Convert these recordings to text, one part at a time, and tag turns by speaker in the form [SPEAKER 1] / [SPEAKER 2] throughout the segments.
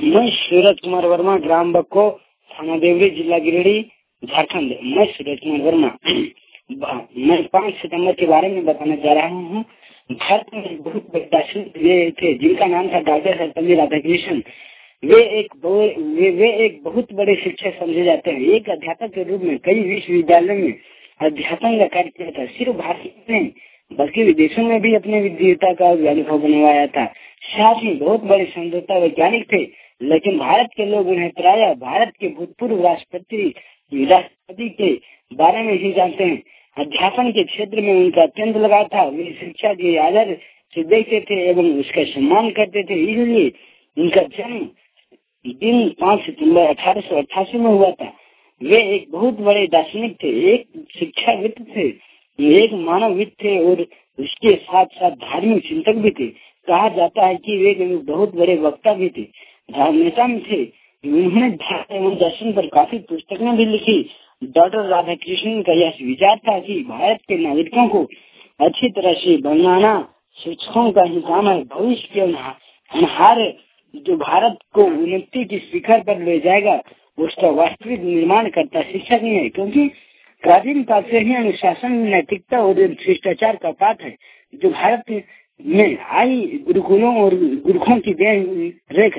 [SPEAKER 1] मैं सूरज कुमार वर्मा, ग्राम बक्को, थाना देवरी, जिला गिरिडीह, झारखंड। मैं सूरज कुमार वर्मा। मैं 5 सितंबर के बारे में बताना चाह रहा हूँ। भारत में बहुत बड़े दार्शनिक वे थे जिनका नाम था डॉक्टर सर्वपल्ली राधाकृष्णन। वे एक बहुत बड़े शिक्षक समझे जाते हैं। एक अध्यापक के रूप में कई विश्वविद्यालयों में अध्यापन का कार्य किया था। सिर्फ भारत में बल्कि विदेशों में भी अपने विद्वता का अनुभव बनवाया था। साथ ही बहुत बड़े समझौता वैज्ञानिक थे, लेकिन भारत के लोग उन्हें प्रायः भारत के भूतपूर्व राष्ट्रपति के बारे में ही जानते हैं। अध्यापन के क्षेत्र में उनका अत्यंत लगाव था। वे शिक्षा के आदर से देखते थे एवं उसका सम्मान करते थे। इसलिए उनका जन्म दिन 5 सितंबर 1888 में हुआ था। वे एक बहुत बड़े दार्शनिक थे, एक शिक्षाविद थे, एक मानवविद थे और उसके साथ साथ धार्मिक चिंतक भी थे। कहा जाता है कि वे बहुत बड़े वक्ता भी थे, नेता में थे। उन्होंने धर्म एवं दर्शन पर काफी पुस्तकें भी लिखी। डॉक्टर राधाकृष्णन का यह विचार था कि भारत के नागरिकों को अच्छी तरह से बनाना शिक्षकों का ही काम है। भविष्य के अनहार जो भारत को उन्नति की शिखर पर ले जाएगा, उसका वास्तविक निर्माण करता शिक्षक ही है, क्योंकि प्राचीन काल से ही अनुशासन, नैतिकता और शिष्टाचार का पाठ है जो भारत में आई गुरुकुलों और गुरुखों की देख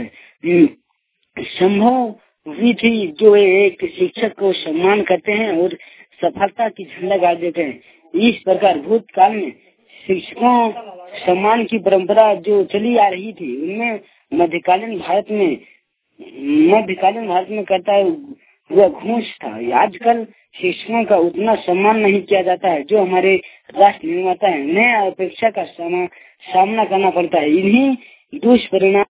[SPEAKER 1] संभव हुई थी, जो एक शिक्षक को सम्मान करते हैं और सफलता की झंडा गाड़ देते हैं। इस प्रकार भूतकाल में शिक्षकों सम्मान की परंपरा जो चली आ रही थी, उनमें मध्यकालीन भारत में करता हुआ घूस था। आजकल शिक्षकों का उतना सम्मान नहीं किया जाता है जो हमारे राष्ट्र निर्माता है। उन्हें अपेक्षा का सामना करना पड़ता है। इन्हीं दुष्परिणाम